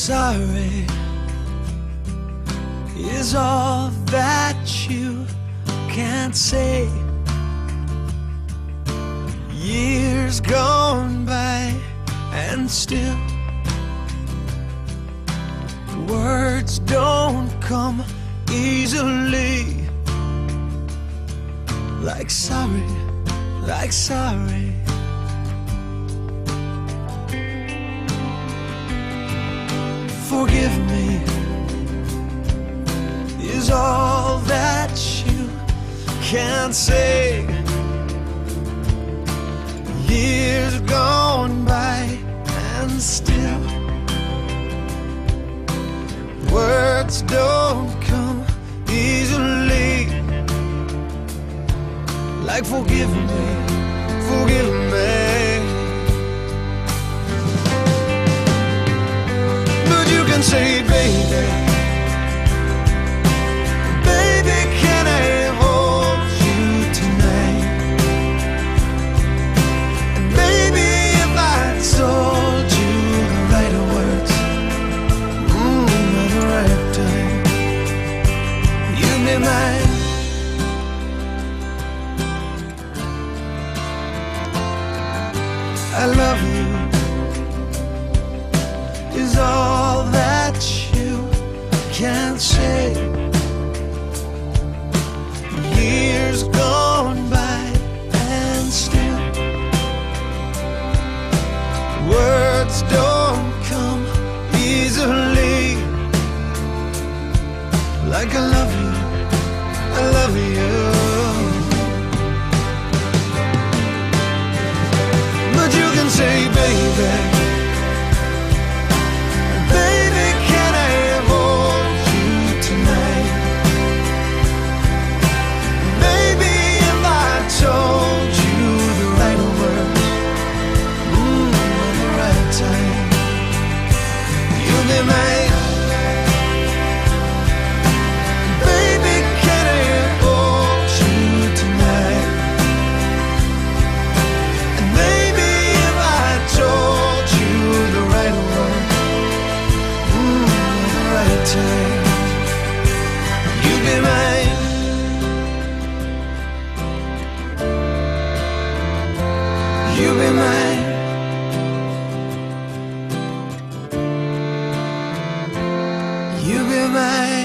sorry is all that you can't say. Years gone by and still words don't come easily. Like sorry, like sorry. Forgive me is all that you can say. Years gone by and still words don't come easily. Like forgive me, forgive me. But you can say, baby, baby, can I hold you tonight? And baby, if I told you the right words, at the right time, you'd be mine. I love you is all that you can say. Years gone by and still words don't come easily. Like I love you, I love you. But you can say, baby, baby, can I hold you tonight? Baby, if I told you the right words, at the right time, you'll be mine. Baby, can I hold you tonight? And baby, if I told you the right words, at the right time, you'd be mine. You'll be mine. You'll be mine.